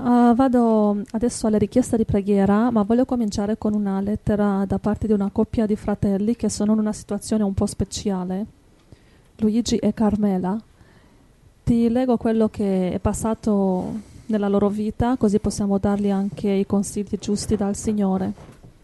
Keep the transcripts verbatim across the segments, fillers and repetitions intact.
Uh, vado adesso alle richieste di preghiera, ma voglio cominciare con una lettera da parte di una coppia di fratelli che sono in una situazione un po' speciale, Luigi e Carmela. Ti leggo quello che è passato nella loro vita, così possiamo dargli anche i consigli giusti dal Signore.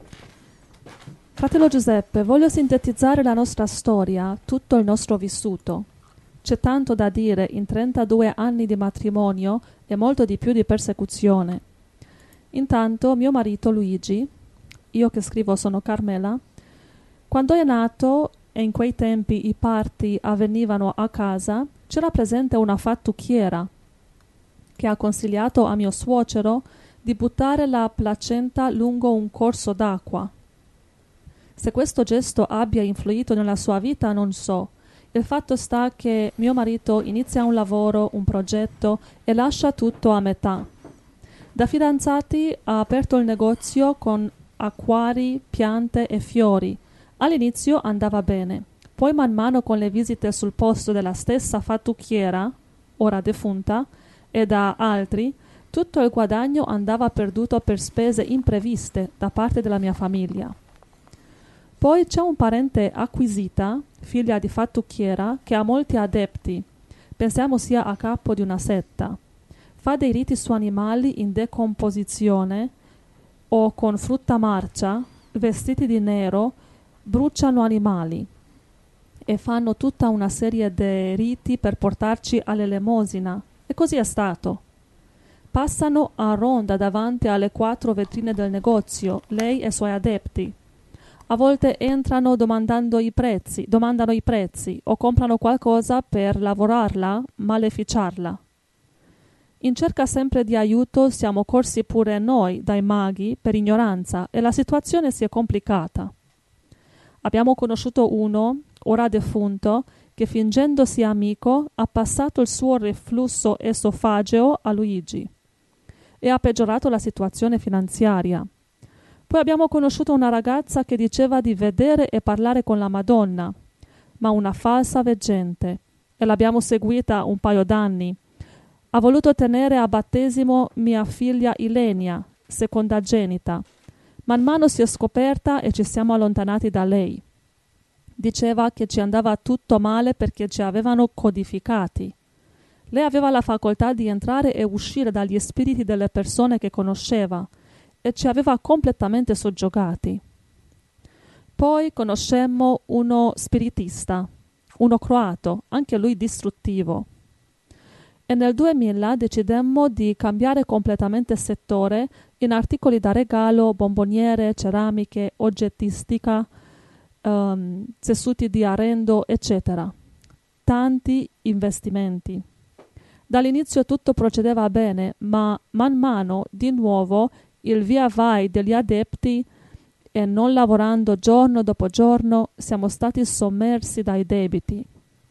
Fratello Giuseppe, voglio sintetizzare la nostra storia, tutto il nostro vissuto. C'è tanto da dire in trentadue anni di matrimonio e molto di più di persecuzione. Intanto mio marito Luigi, io che scrivo sono Carmela, quando è nato e in quei tempi i party avvenivano a casa, c'era presente una fattucchiera che ha consigliato a mio suocero di buttare la placenta lungo un corso d'acqua. Se questo gesto abbia influito nella sua vita non so. Il fatto sta che mio marito inizia un lavoro, un progetto e lascia tutto a metà. Da fidanzati ha aperto il negozio con acquari, piante e fiori. All'inizio andava bene. Poi man mano con le visite sul posto della stessa fattucchiera, ora defunta, e da altri, tutto il guadagno andava perduto per spese impreviste da parte della mia famiglia. Poi c'è un parente acquisita, figlia di fattucchiera, che ha molti adepti. Pensiamo sia a capo di una setta. Fa dei riti su animali in decomposizione o con frutta marcia, vestiti di nero, bruciano animali e fanno tutta una serie di riti per portarci all'elemosina. E così è stato. Passano a ronda davanti alle quattro vetrine del negozio, lei e i suoi adepti. A volte entrano domandando i prezzi, domandano i prezzi o comprano qualcosa per lavorarla, maleficiarla. In cerca sempre di aiuto siamo corsi pure noi dai maghi per ignoranza e la situazione si è complicata. Abbiamo conosciuto uno, ora defunto, che fingendosi amico ha passato il suo reflusso esofageo a Luigi e ha peggiorato la situazione finanziaria. Poi abbiamo conosciuto una ragazza che diceva di vedere e parlare con la Madonna, ma una falsa veggente, e l'abbiamo seguita un paio d'anni. Ha voluto tenere a battesimo mia figlia Ilenia, secondagenita. Man mano si è scoperta e ci siamo allontanati da lei. Diceva che ci andava tutto male perché ci avevano codificati. Lei aveva la facoltà di entrare e uscire dagli spiriti delle persone che conosceva, e ci aveva completamente soggiogati. Poi conoscemmo uno spiritista, uno croato, anche lui distruttivo. E nel duemila decidemmo di cambiare completamente settore in articoli da regalo, bomboniere, ceramiche, oggettistica, um, tessuti di arrendo, eccetera. Tanti investimenti. Dall'inizio tutto procedeva bene, ma man mano, di nuovo, il via vai degli adepti e non lavorando giorno dopo giorno siamo stati sommersi dai debiti.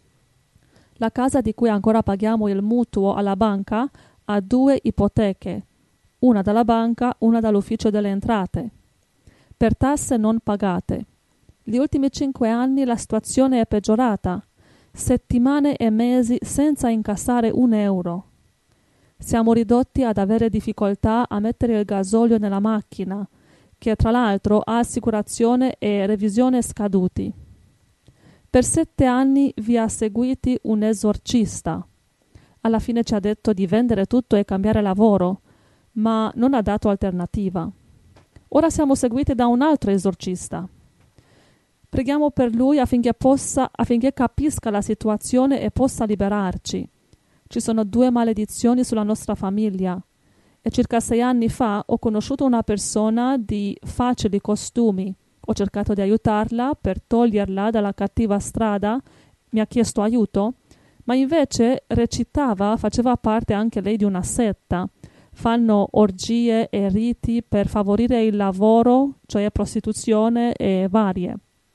La casa di cui ancora paghiamo il mutuo alla banca ha due ipoteche, una dalla banca, una dall'ufficio delle entrate, per tasse non pagate. Gli ultimi cinque anni la situazione è peggiorata, settimane e mesi senza incassare un euro. Siamo ridotti ad avere difficoltà a mettere il gasolio nella macchina, che tra l'altro ha assicurazione e revisione scaduti. Per sette anni vi ha seguiti un esorcista. Alla fine ci ha detto di vendere tutto e cambiare lavoro, ma non ha dato alternativa. Ora siamo seguiti da un altro esorcista. Preghiamo per lui affinché possa, affinché capisca la situazione e possa liberarci. Ci sono due maledizioni sulla nostra famiglia e circa sei anni fa ho conosciuto una persona di facili costumi. Ho cercato di aiutarla per toglierla dalla cattiva strada, mi ha chiesto aiuto, ma invece recitava, faceva parte anche lei di una setta. Fanno orgie e riti per favorire il lavoro, cioè prostituzione e varie.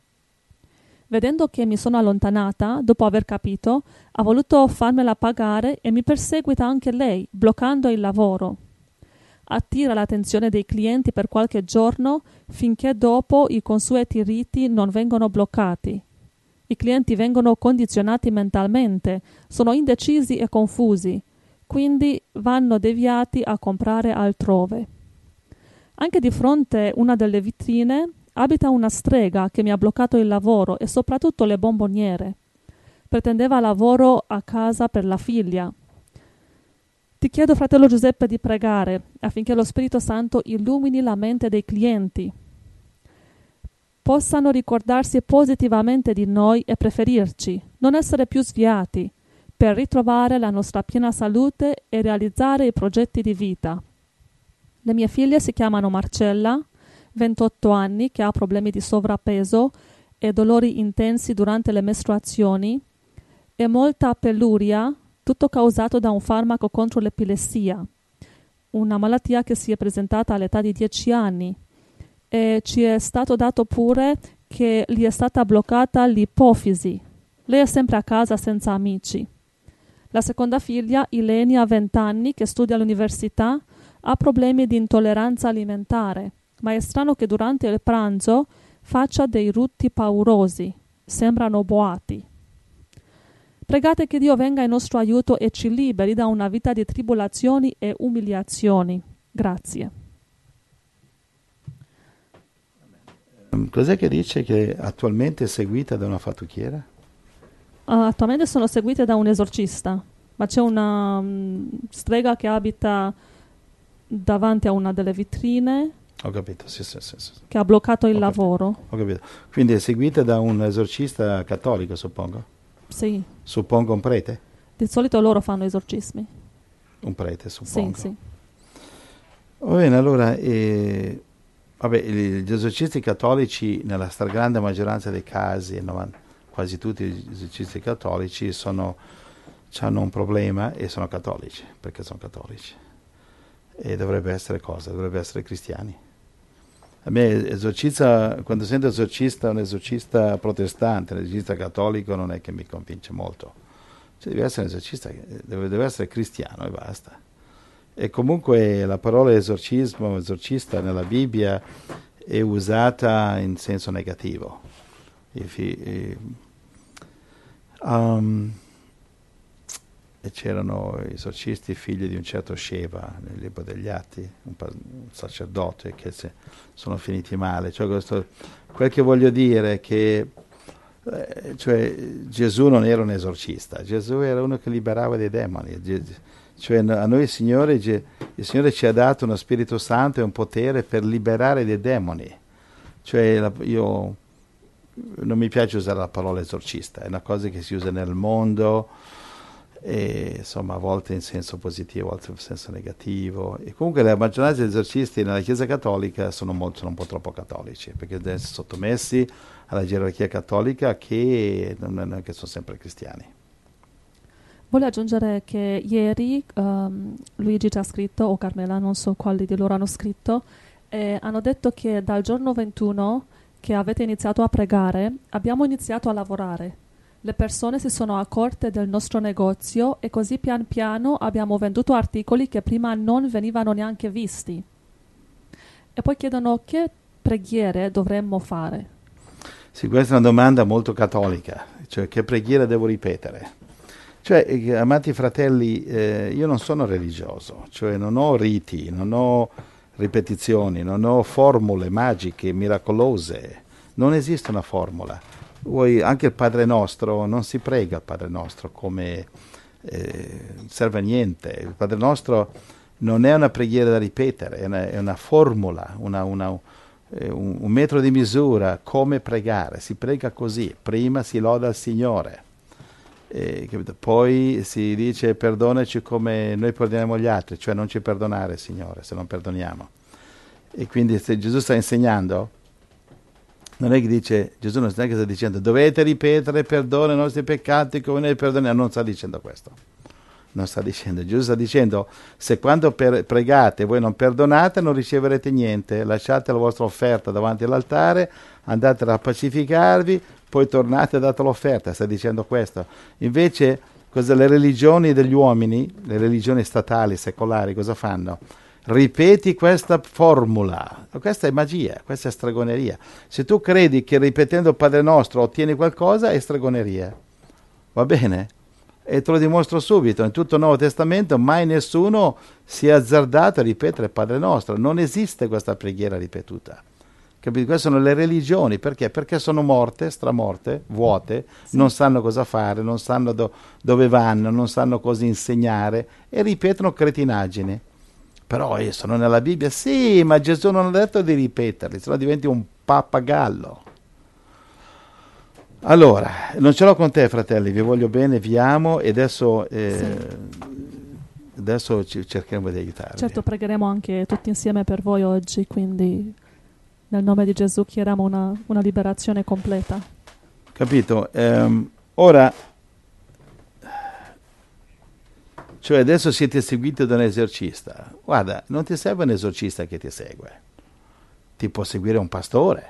Vedendo che mi sono allontanata, dopo aver capito, ha voluto farmela pagare e mi perseguita anche lei, bloccando il lavoro. Attira l'attenzione dei clienti per qualche giorno finché dopo i consueti riti non vengono bloccati. I clienti vengono condizionati mentalmente, sono indecisi e confusi. quindi vanno deviati a comprare altrove. Anche di fronte a una delle vetrine abita una strega che mi ha bloccato il lavoro e soprattutto le bomboniere. Pretendeva lavoro a casa per la figlia. Ti chiedo, fratello Giuseppe, di pregare affinché lo Spirito Santo illumini la mente dei clienti, possano ricordarsi positivamente di noi e preferirci, non essere più sviati, per ritrovare la nostra piena salute e realizzare i progetti di vita. Le mie figlie si chiamano Marcella, ventotto anni, che ha problemi di sovrappeso e dolori intensi durante le mestruazioni, e molta peluria, tutto causato da un farmaco contro l'epilessia, una malattia che si è presentata all'età di dieci anni, e ci è stato dato pure che gli è stata bloccata l'ipofisi. Lei è sempre a casa senza amici. La seconda figlia, Ilenia, venti anni, che studia all'università, ha problemi di intolleranza alimentare, ma è strano che durante il pranzo faccia dei rutti paurosi, sembrano boati. Pregate che Dio venga in nostro aiuto e ci liberi da una vita di tribolazioni e umiliazioni. Grazie. Cos'è che dice che attualmente è seguita da una fattucchiera? Uh, attualmente sono seguite da un esorcista, ma c'è una um, strega che abita davanti a una delle vetrine. Ho capito, sì, sì, sì, sì. Che ha bloccato il Ho lavoro. Capito. Ho capito. Quindi è seguita da un esorcista cattolico, suppongo? Sì. Suppongo un prete? Di solito loro fanno esorcismi. Un prete, suppongo. Sì, sì. Va bene, allora, eh, vabbè, gli esorcisti cattolici nella stragrande maggioranza dei casi, novanta, quasi tutti gli esorcisti cattolici sono, hanno un problema e sono cattolici, perché sono cattolici. E dovrebbe essere cosa? Dovrebbe essere cristiani. A me esorcista, quando sento esorcista, un esorcista protestante, un esorcista cattolico non è che mi convince molto. Cioè deve essere un esorcista, deve, deve essere cristiano e basta. E comunque la parola esorcismo, esorcista nella Bibbia è usata in senso negativo. If he, eh, um, e c'erano esorcisti figli di un certo Sheva nel libro degli Atti, un, un sacerdote che se, sono finiti male. Cioè questo, quel che voglio dire è che eh, cioè, Gesù non era un esorcista, Gesù era uno che liberava dei demoni. Cioè a noi il Signore, il Signore ci ha dato uno Spirito Santo e un potere per liberare dei demoni. Cioè la, io non mi piace usare la parola esorcista, è una cosa che si usa nel mondo, e insomma a volte in senso positivo, a volte in senso negativo. E comunque la maggioranza degli esorcisti nella Chiesa Cattolica sono, molto, sono un po' troppo cattolici, perché devono essere sottomessi alla gerarchia cattolica, che non è che sono sempre cristiani. Voglio aggiungere che ieri um, Luigi ci ha scritto, o Carmela, non so quali di loro hanno scritto, e hanno detto che dal giorno ventuno che avete iniziato a pregare, abbiamo iniziato a lavorare. Le persone si sono accorte del nostro negozio e così pian piano abbiamo venduto articoli che prima non venivano neanche visti. E poi chiedono che preghiere dovremmo fare. Sì, questa è una domanda molto cattolica, cioè che preghiera devo ripetere. Cioè, amati fratelli, eh, io non sono religioso, cioè non ho riti, non ho ripetizioni, non ho formule magiche, miracolose, non esiste una formula. Voi, anche il Padre Nostro, non si prega il Padre Nostro come eh, serve a niente. Il Padre Nostro non è una preghiera da ripetere, è una, è una formula, una, una, eh, un, un metro di misura come pregare. Si prega così, prima si loda il Signore, eh, poi si dice perdonaci come noi perdoniamo gli altri, cioè non ci perdonare, Signore, se non perdoniamo. E quindi se Gesù sta insegnando, non è che dice, Gesù non è che sta dicendo dovete ripetere perdono i nostri peccati come noi perdoniamo, non sta dicendo questo, non sta dicendo, Gesù sta dicendo se quando per, pregate voi non perdonate non riceverete niente, lasciate la vostra offerta davanti all'altare, andate a pacificarvi, poi tornate e date l'offerta, sta dicendo questo. Invece cosa, le religioni degli uomini, le religioni statali, secolari, cosa fanno? Ripeti questa formula, questa è magia, questa è stregoneria. Se tu credi che ripetendo il Padre Nostro ottieni qualcosa, è stregoneria, va bene? E te lo dimostro subito, in tutto il Nuovo Testamento mai nessuno si è azzardato a ripetere Padre nostro, non esiste questa preghiera ripetuta. Capito? Queste sono le religioni, perché? Perché sono morte, stramorte, vuote, sì. Non sanno cosa fare, non sanno do- dove vanno, non sanno cosa insegnare e ripetono cretinaggini. Però eh, sono nella Bibbia, sì, ma Gesù non ha detto di ripeterli, sennò diventi un pappagallo. Allora, non ce l'ho con te, fratelli, vi voglio bene, vi amo e adesso, eh, sì. adesso ci cercheremo di aiutarvi. Certo, pregheremo anche tutti insieme per voi oggi, quindi nel nome di Gesù chiediamo una, una liberazione completa. Capito? Ehm, ora, cioè adesso siete seguiti da un esorcista. Guarda, non ti serve un esorcista che ti segue, ti può seguire un pastore.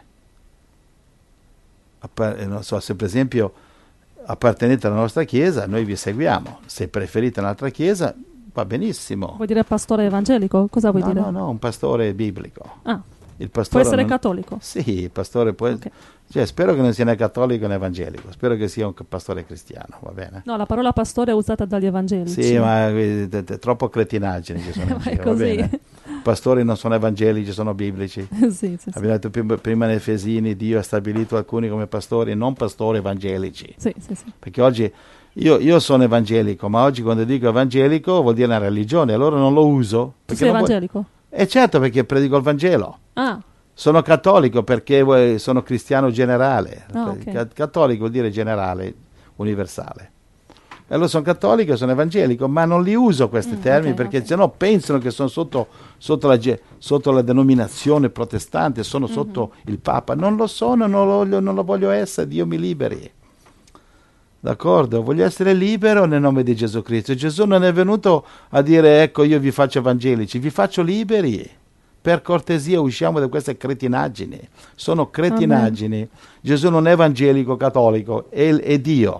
Non so, se per esempio appartenete alla nostra chiesa, noi vi seguiamo. Se preferite un'altra chiesa, va benissimo. Vuoi dire pastore evangelico? Cosa vuoi no, dire? No, no, un pastore biblico. Ah, il pastore può essere non... cattolico? Sì, il pastore può okay. Cioè, spero che non sia né cattolico né evangelico, spero che sia un pastore cristiano, va bene? No, la parola pastore è usata dagli evangelici. Sì, ma è, è, è troppo cretinaggine ci sono in ma giro, è così. Va bene? Pastori non sono evangelici, sono biblici. sì, sì, sì. Abbiamo detto prima, prima nei Efesini, Dio ha stabilito alcuni come pastori, non pastori evangelici. Sì, sì, sì. Perché oggi, io, io sono evangelico, ma oggi quando dico evangelico vuol dire una religione, allora non lo uso. Tu sei evangelico? Vuoi... Eh certo, perché predico il Vangelo. Ah. Sono cattolico perché sono cristiano generale. Ah, okay. Cattolico vuol dire generale, universale. E allora sono cattolico, sono evangelico, ma non li uso questi mm, termini okay, perché okay. sennò pensano che sono sotto, sotto, la, sotto la denominazione protestante, sono mm-hmm. sotto il Papa. Non lo sono, non lo, voglio, non lo voglio essere, Dio mi liberi. D'accordo? Voglio essere libero nel nome di Gesù Cristo. Gesù non è venuto a dire ecco io vi faccio evangelici, vi faccio liberi. Per cortesia usciamo da queste cretinaggini. Sono cretinaggini. Amen. Gesù non è evangelico cattolico, è, è Dio.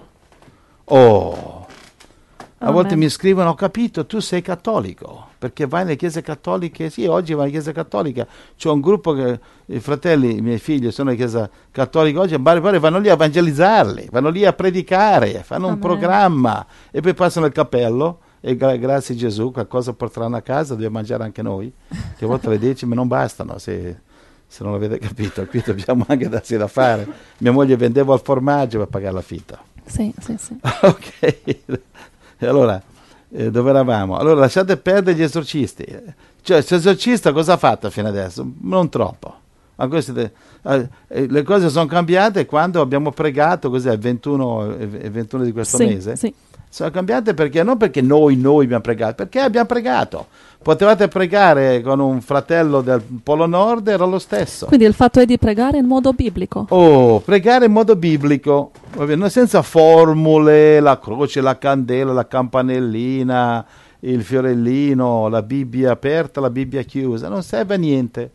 Oh, a Amen. volte mi scrivono, ho capito, tu sei cattolico, perché vai nelle chiese cattoliche. Sì, oggi vai in chiesa cattolica. C'è un gruppo che, i fratelli, i miei figli sono in chiesa cattolica oggi, vanno lì a evangelizzarli, vanno lì a predicare, fanno Amen. Un programma e poi passano il cappello. E gra- grazie a Gesù qualcosa porteranno a casa, dobbiamo mangiare anche noi, che a volte le decime non bastano, se, se non l'avete capito, qui dobbiamo anche darsi da fare. Mia moglie vendeva il formaggio per pagare l'affitto. Sì, sì, sì. Ok, e allora, eh, dove eravamo? Allora lasciate perdere gli esorcisti, cioè l'esorcista cosa ha fatto fino adesso? Non troppo. Ma queste, eh, le cose sono cambiate quando abbiamo pregato, cos'è, il ventuno, il ventuno di questo sì, mese? Sì. Sono cambiate perché non perché noi, noi abbiamo pregato, perché abbiamo pregato. Potevate pregare con un fratello del Polo Nord, era lo stesso. Quindi il fatto è di pregare in modo biblico. Oh, pregare in modo biblico, senza formule, la croce, la candela, la campanellina, il fiorellino, la Bibbia aperta, la Bibbia chiusa, non serve a niente.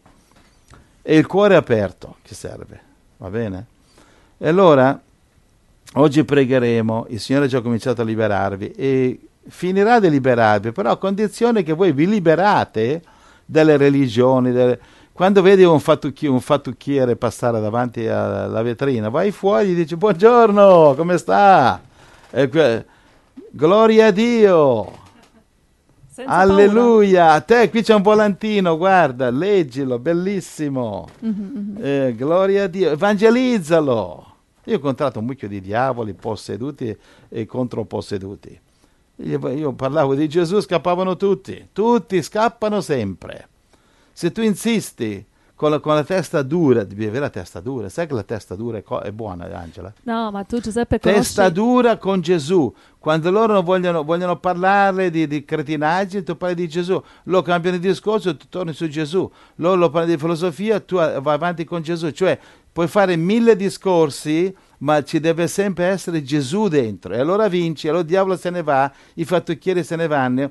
E il cuore aperto che serve, va bene? E allora... Oggi pregheremo, il Signore ha già cominciato a liberarvi e finirà di liberarvi, però a condizione che voi vi liberate dalle religioni. Delle... Quando vedi un, fattucchi- un fattucchiere passare davanti alla vetrina, vai fuori e gli dici buongiorno, come sta? E que... Gloria a Dio! Senza Alleluia! paura. A te qui c'è un volantino, guarda, leggilo, bellissimo. Mm-hmm. Eh, gloria a Dio, evangelizzalo! Io ho incontrato un mucchio di diavoli posseduti e controposseduti. Io, io parlavo di Gesù, scappavano tutti. Tutti scappano sempre. Se tu insisti con la, con la testa dura, devi avere la testa dura. Sai che la testa dura è, co- è buona, Angela? No, ma tu Giuseppe conosci... Testa dura con Gesù. Quando loro vogliono, vogliono parlare di, di cretinaggine, tu parli di Gesù. Loro cambiano di discorso, tu torni su Gesù. Loro parlano di filosofia, tu vai avanti con Gesù. Cioè, puoi fare mille discorsi, ma ci deve sempre essere Gesù dentro. E allora vinci, allora il diavolo se ne va, i fattucchieri se ne vanno.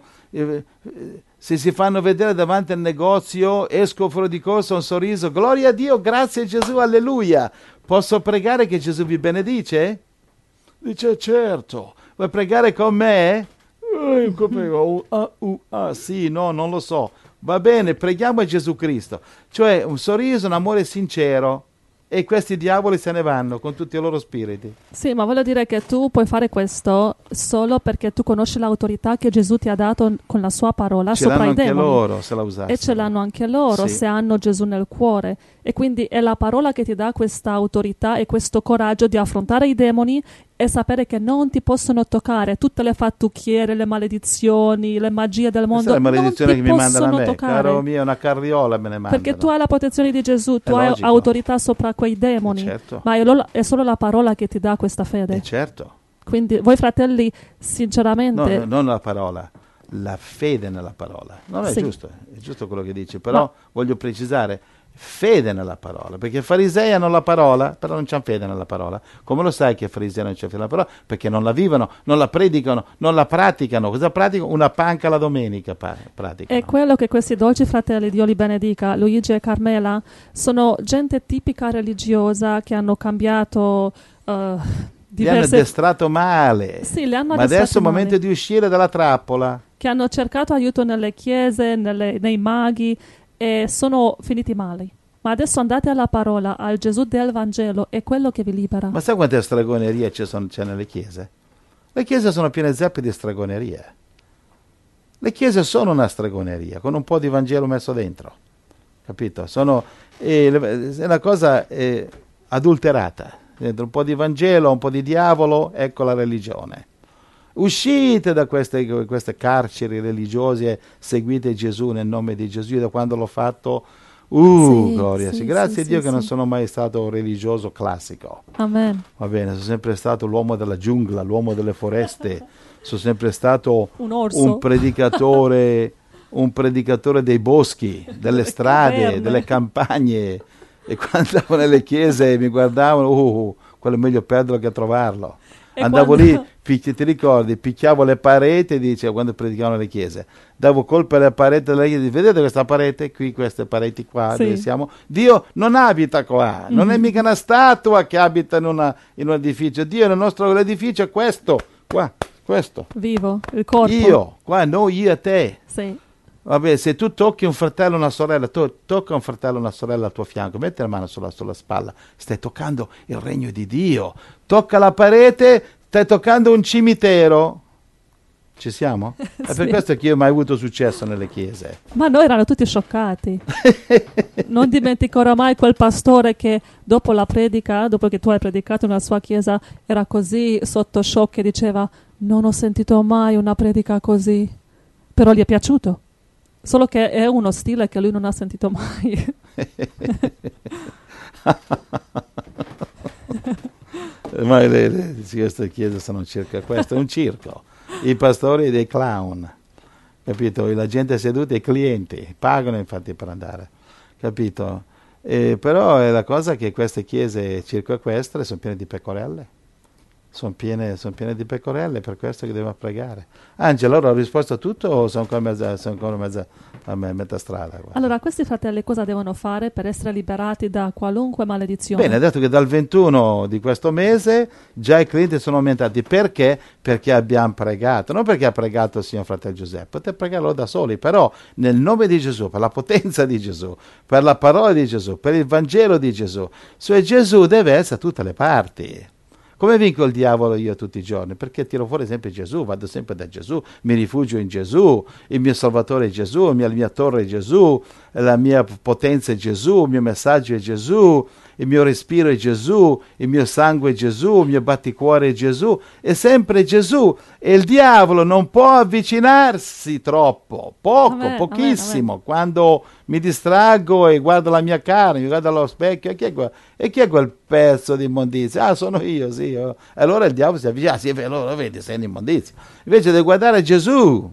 Se si fanno vedere davanti al negozio, esco fuori di corsa, un sorriso. Gloria a Dio, grazie a Gesù, alleluia. Posso pregare che Gesù vi benedice? Dice, certo. Vuoi pregare con me? Eh, uh, uh, uh, uh, sì, no, non lo so. Va bene, preghiamo a Gesù Cristo. Cioè, un sorriso, un amore sincero. e questi diavoli se ne vanno con tutti i loro spiriti. Sì, ma voglio dire che tu puoi fare questo solo perché tu conosci l'autorità che Gesù ti ha dato con la sua parola Ce sopra l'hanno i anche demoni. loro se la usassero. E ce l'hanno anche loro Sì. se hanno Gesù nel cuore. E quindi è la parola che ti dà questa autorità e questo coraggio di affrontare i demoni e sapere che non ti possono toccare. Tutte le fattucchiere, le maledizioni, le magie del mondo Questa è la maledizione non che ti mi mandano a possono me. toccare. Caro mio, una carriola me ne mandano. Perché tu hai la protezione di Gesù, tu È hai logico. autorità sopra quei demoni. Eh, certo. Ma è, lo- è solo la parola che ti dà questa fede. Eh, certo. Quindi voi fratelli, sinceramente... No, non la parola, la fede nella parola. Non è Sì. giusto, è giusto quello che dici, però Ma- voglio precisare, fede nella parola, perché i farisei hanno la parola, però non c'hanno fede nella parola. Come lo sai che i farisei non c'è fede nella parola? Perché non la vivono, non la predicano, non la praticano. Cosa praticano? Una panca la domenica pa- praticano. È quello che questi dolci fratelli, Dio li benedica, Luigi e Carmela, sono gente tipica religiosa che hanno cambiato uh, Li hanno diverse... addestrato male. Sì, li hanno Ma adesso è addestrati il momento male. di uscire dalla trappola. Che hanno cercato aiuto nelle chiese, nelle- nei maghi e sono finiti male. Ma adesso andate alla parola, al Gesù del Vangelo, è quello che vi libera. Ma sai quante stragonerie ci sono, c'è nelle chiese? Le chiese sono piene zeppe di stragonerie. Le chiese sono una stragoneria, con un po' di Vangelo messo dentro. Capito? Sono, eh, è una cosa eh, adulterata. Dentro un po' di Vangelo, un po' di diavolo, ecco la religione. Uscite da queste, queste carceri religiose, seguite Gesù nel nome di Gesù. Io da quando l'ho fatto, uh, Sì, gloria, sì, sì, grazie sì, a Dio sì, che non sì. sono mai stato un religioso classico. Amen. Va bene, sono sempre stato l'uomo della giungla, l'uomo delle foreste, sono sempre stato Un orso. un predicatore, un predicatore dei boschi, delle strade, caverne. delle campagne. E quando andavo nelle chiese mi guardavano, uh, quello è meglio perderlo che trovarlo. E Andavo quando- lì, picchi- ti ricordi, picchiavo le pareti, dice, quando predicavano le chiese, davo colpo alle pareti delle chiese, vedete questa parete qui, queste pareti qua, Sì. dove siamo? Dio non abita qua, non è mica una statua che abita in, una- in un edificio, Dio nel nostro edificio è questo, qua, questo. Vivo, il corpo. Io, qua, noi, io e te. Sì. Vabbè, se tu tocchi un fratello o una sorella, tu tocca un fratello o una sorella al tuo fianco, metti la mano sulla, sulla spalla, stai toccando il regno di Dio. Tocca la parete, stai toccando un cimitero. Ci siamo? È per Sì. questo che io ho mai avuto successo nelle chiese. Ma noi erano tutti scioccati. Non dimenticherò mai quel pastore che dopo la predica, dopo che tu hai predicato nella sua chiesa, era così sotto shock e diceva: non ho sentito mai una predica così. Però gli è piaciuto. Solo che è uno stile che lui non ha sentito mai. Ma le, le, queste chiese sono circa questo, è un circo. I pastori dei clown, capito? La gente seduta, i clienti, pagano infatti per andare, capito? Eh, però è la cosa che queste chiese circo-equestre sono piene di pecorelle. Sono piene, sono piene di pecorelle, per questo che devo pregare. Angelo, allora ho risposto a tutto o sono ancora mezza, sono ancora mezza, a me, metà strada? Guarda. Allora, questi fratelli cosa devono fare per essere liberati da qualunque maledizione? Bene, ha detto che dal ventuno di questo mese già i clienti sono aumentati. Perché? Perché abbiamo pregato, non perché ha pregato il signor fratello Giuseppe, potete pregarlo da soli, però nel nome di Gesù, per la potenza di Gesù, per la parola di Gesù, per il Vangelo di Gesù. Cioè Gesù deve essere a tutte le parti. Come vinco il diavolo io tutti i giorni? Perché tiro fuori sempre Gesù, vado sempre da Gesù, mi rifugio in Gesù, il mio Salvatore è Gesù, la mia, la mia torre è Gesù, la mia potenza è Gesù, il mio messaggio è Gesù, il mio respiro è Gesù, il mio sangue è Gesù, il mio batticuore è Gesù, è sempre Gesù. E il diavolo non può avvicinarsi troppo, poco, Amen, pochissimo. amen, amen. Quando mi distraggo e guardo la mia carne, mi guardo allo specchio, e chi è quel, e chi è quel pezzo di immondizia? Ah, sono io, sì. Io. E allora il diavolo si avvicina, ah, sì, allora vedi, sei in immondizia. Invece di guardare Gesù,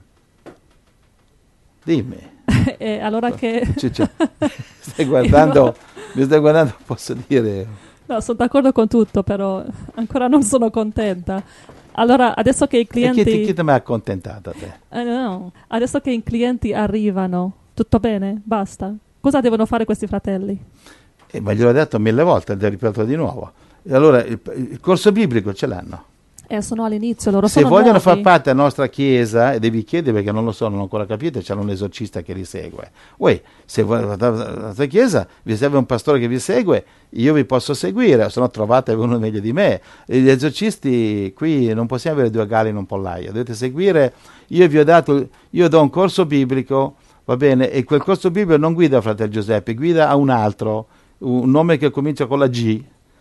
dimmi. E allora che... Ciccio, stai guardando, mi stai guardando, posso dire... No, sono d'accordo con tutto, però ancora non sono contenta. Allora, adesso che i E clienti... chi ti, chi ti mi ha accontentato a te? Eh, no, adesso che i clienti arrivano, tutto bene? Basta? Cosa devono fare questi fratelli? Eh, ma gliel'ho detto mille volte, te lo ripeto di nuovo. E allora il, il corso biblico ce l'hanno. Eh, sono all'inizio, loro Se sono vogliono nuovi. far parte della nostra chiesa, e devi chiedere perché non lo so, non ho ancora capito, c'è un esorcista che li segue. Uè, se voi la nostra chiesa vi serve un pastore che vi segue, io vi posso seguire, se no trovate uno meglio di me. E gli esorcisti qui non possiamo avere due galli in un pollaio, dovete seguire. Io vi ho dato, io do un corso biblico, va bene, e quel corso biblico non guida a fratello Giuseppe, guida a un altro, un nome che comincia con la G,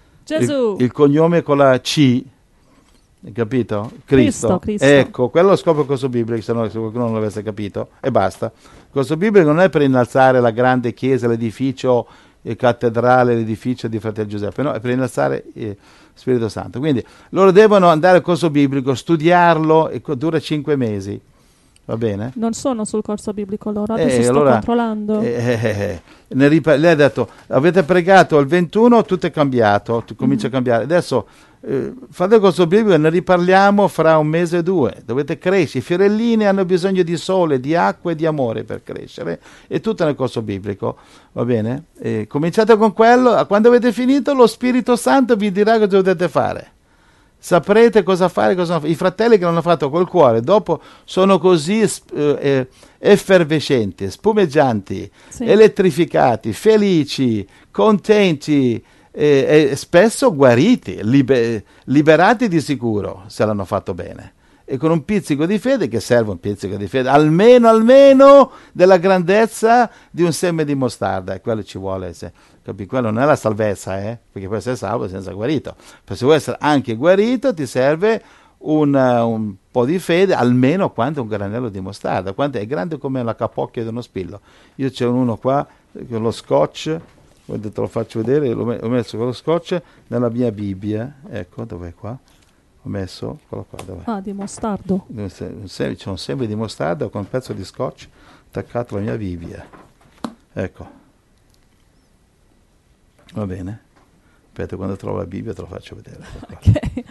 Gesù. il, il cognome con la C. Hai capito? Cristo. Cristo, Cristo. Ecco, quello è lo scopo del corso biblico, se, no, se qualcuno non l'avesse capito, e basta. Il corso biblico non è per innalzare la grande chiesa, l'edificio eh, cattedrale, l'edificio di Fratello Giuseppe, no, è per innalzare eh, Spirito Santo. Quindi loro devono andare al corso biblico, studiarlo, e dura cinque mesi. Va bene? Non sono sul corso biblico loro, adesso Eh, sto allora, controllando. eh, eh, eh, ne ripa- lei ha detto, avete pregato il ventuno, tutto è cambiato, tu comincia Mm-hmm. a cambiare. Adesso eh, fate il corso biblico e ne riparliamo fra un mese o due. Dovete crescere. I fiorellini hanno bisogno di sole, di acqua e di amore per crescere. E tutto nel corso biblico. Va bene? Eh, cominciate con quello. Quando avete finito, lo Spirito Santo vi dirà cosa dovete fare. Saprete cosa fare, cosa non fare. I fratelli che l'hanno fatto col cuore dopo sono così eh, effervescenti, spumeggianti, Sì. elettrificati, felici, contenti e, e spesso guariti, libe, liberati di sicuro se l'hanno fatto bene. E con un pizzico di fede, che serve un pizzico di fede, almeno, almeno della grandezza di un seme di mostarda, e quello ci vuole, se, capi? Quello non è la salvezza, eh? Perché puoi essere salvo senza guarito, per se vuoi essere anche guarito ti serve un, uh, un po' di fede, almeno quanto un granello di mostarda, quanto è grande come la capocchia di uno spillo. Io c'è uno qua con lo scotch, te lo faccio vedere, l'ho ho messo con lo scotch nella mia Bibbia, ecco, dov'è qua? Ho messo, quello qua, dov'è? Ah, di mostardo. C'è un seme di mostarda con un pezzo di scotch attaccato alla mia Bibbia. Ecco. Va bene? Aspetta, quando trovo la Bibbia te lo faccio vedere. Ok.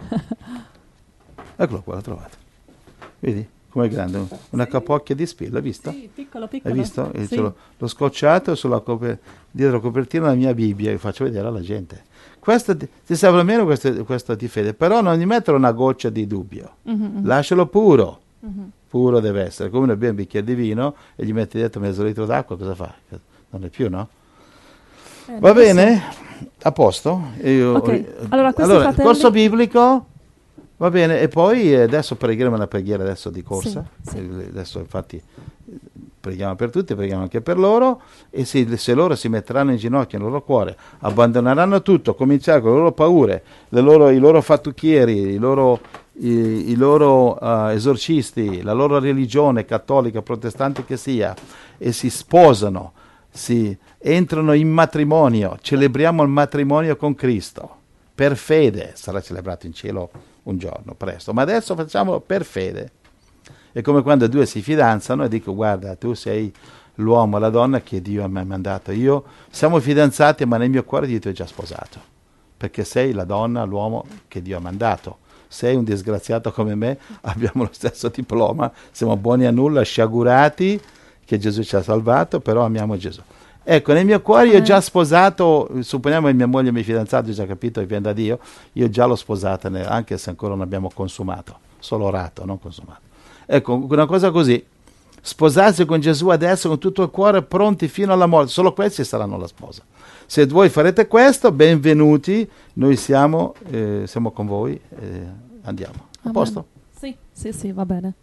Eccolo qua, l'ho trovato. Vedi? Com'è grande? Una Sì. capocchia di spillo, hai visto? Sì, piccolo, piccolo. Hai visto? E Sì. ce l'ho, l'ho scocciato sulla coper- dietro la copertina della mia Bibbia e faccio vedere alla gente. Questo ti, ti serve almeno questo, questo di fede, però non gli mettere una goccia di dubbio. Mm-hmm. Lascialo puro. Mm-hmm. Puro deve essere. Come uno beve un bicchiere di vino e gli metti dentro mezzo litro d'acqua, cosa fa? Non è più, no? Eh, Va adesso- bene? A posto? Io, Ok, allora questi allora, fratelli- corso biblico, va bene, e poi adesso pregheremo una preghiera adesso di corsa. Sì, sì. Eh, Adesso infatti preghiamo per tutti, preghiamo anche per loro, e se, se loro si metteranno in ginocchio nel loro cuore, abbandoneranno tutto, cominciare con le loro paure, le loro, i loro fattucchieri, i loro, i, i loro uh, esorcisti, la loro religione cattolica, protestante che sia, e si sposano, si entrano in matrimonio, celebriamo il matrimonio con Cristo, per fede, sarà celebrato in cielo un giorno presto, ma adesso facciamolo per fede. È come quando due si fidanzano e dico: guarda, tu sei l'uomo, la donna che Dio mi ha mandato. Io siamo fidanzati, ma nel mio cuore Dio ti è già sposato, perché sei la donna, l'uomo che Dio ha mandato. Sei un disgraziato come me, abbiamo lo stesso diploma, siamo buoni a nulla, sciagurati che Gesù ci ha salvato, però amiamo Gesù. Ecco, nel mio cuore io ho già sposato, supponiamo che mia moglie mi fidanzato, ho già capito che viene da Dio, io già l'ho sposata, anche se ancora non abbiamo consumato, solo orato, non consumato. Ecco, una cosa così, sposarsi con Gesù adesso con tutto il cuore, pronti fino alla morte, solo questi saranno la sposa. Se voi farete questo, benvenuti, noi siamo, eh, siamo con voi, eh, andiamo. A Amen. posto? Sì, sì, sì, va bene.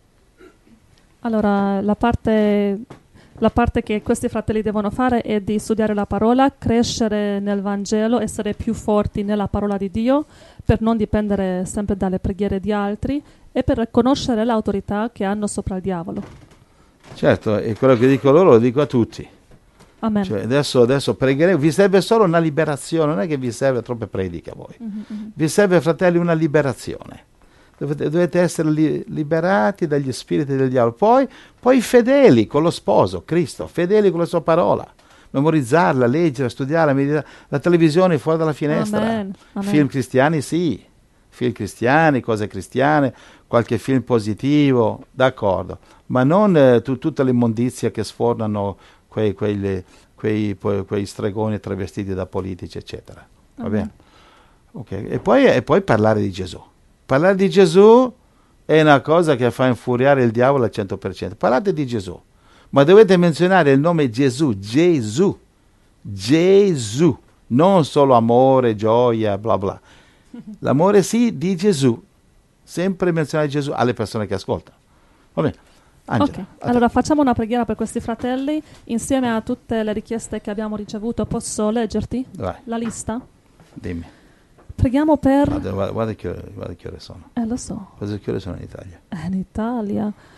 Allora, la parte, la parte che questi fratelli devono fare è di studiare la parola, crescere nel Vangelo, essere più forti nella parola di Dio, per non dipendere sempre dalle preghiere di altri e per conoscere l'autorità che hanno sopra il diavolo. Certo, e quello che dico loro lo dico a tutti. Amen. Cioè, adesso, adesso pregheremo, vi serve solo una liberazione, non è che vi serve troppe prediche a voi. Mm-hmm. Vi serve, fratelli, una liberazione. Dovete, dovete essere li, liberati dagli spiriti del diavolo. Poi, poi fedeli con lo sposo, Cristo, fedeli con la sua parola. Memorizzarla, leggerla, studiarla, meditare. La televisione fuori dalla finestra. Amen. Amen. Film cristiani sì, film cristiani, cose cristiane, qualche film positivo, d'accordo. Ma non eh, tu, tutta l'immondizia che sfornano quei, quei, quei, quei, quei stregoni travestiti da politici, eccetera. Va Amen. bene? Okay. E, poi, e poi parlare di Gesù. Parlare di Gesù è una cosa che fa infuriare il diavolo al cento per cento. Parlate di Gesù, ma dovete menzionare il nome Gesù, Gesù, Gesù, non solo amore, gioia, bla bla. L'amore sì di Gesù, sempre menzionare Gesù alle persone che ascoltano. Va bene. Angela, ok, allora facciamo una preghiera per questi fratelli insieme a tutte le richieste che abbiamo ricevuto. Posso leggerti vai, la lista? dimmi. Preghiamo per... Guarda, guarda, guarda che ore, guarda che ore sono. Eh, lo so, Cosa che ore sono in Italia? è in Italia.